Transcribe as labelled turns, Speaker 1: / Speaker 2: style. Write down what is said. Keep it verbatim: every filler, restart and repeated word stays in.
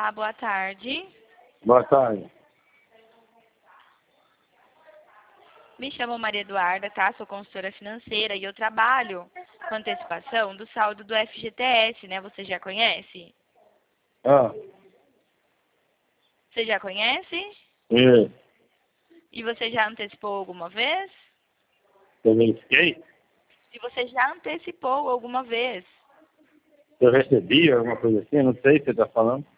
Speaker 1: Olá, boa tarde.
Speaker 2: Boa tarde.
Speaker 1: Me chamo Maria Eduarda, tá? Sou consultora financeira e eu trabalho com antecipação do saldo do F G T S, né? Você já conhece?
Speaker 2: Ah,
Speaker 1: Você já conhece?
Speaker 2: e
Speaker 1: E você já antecipou alguma vez?
Speaker 2: eu verifiquei?
Speaker 1: E você já antecipou alguma vez?
Speaker 2: Eu recebi alguma coisa assim? Não sei o que você está falando.